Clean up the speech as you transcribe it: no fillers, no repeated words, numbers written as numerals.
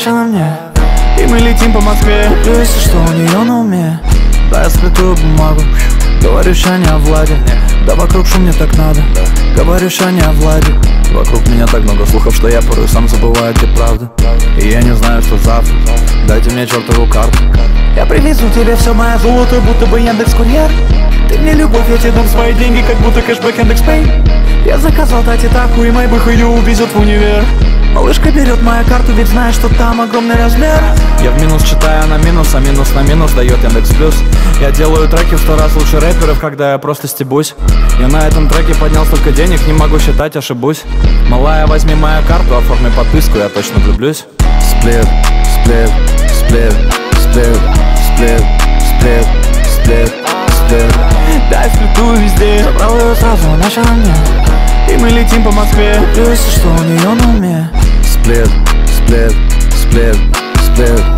ночь она мне, и мы летим по Москве. Если что у нее на уме, дай скрытую бумагу. Говорю, ща не о Владе, да вокруг шум, мне так надо. Говорю, ща не о Владе, вокруг меня так много слухов, что я порой сам забываю, где правда. И я не знаю, что завтра, дайте мне чертову карту. Я привезу тебе все мое золото, будто бы Яндекс.Курьер. Ты мне любовь, я тебе дам свои деньги, как будто кэшбэк Яндекс.Пэй. Я заказал дать этапку, и Майбах ее увезет в универ. Малышка берет мою карту, ведь знает, что там огромный размер. Я в минус читаю на минус, а минус на минус дает Яндекс Плюс. Я делаю треки в 100 раз лучше рэперов, когда я просто стебусь. Я на этом треке поднял столько денег, не могу считать, ошибусь. Малая, возьми мою карту, оформи подписку, я точно влюблюсь. Сплит, сплит, сплит, сплит, сплит, сплит, сплит, сплит. Дай сплиту везде. Забрал ее сразу, ночь она мне, и мы летим по Москве. Если что у нее на уме. Сплит, сплит, сплит, сплит.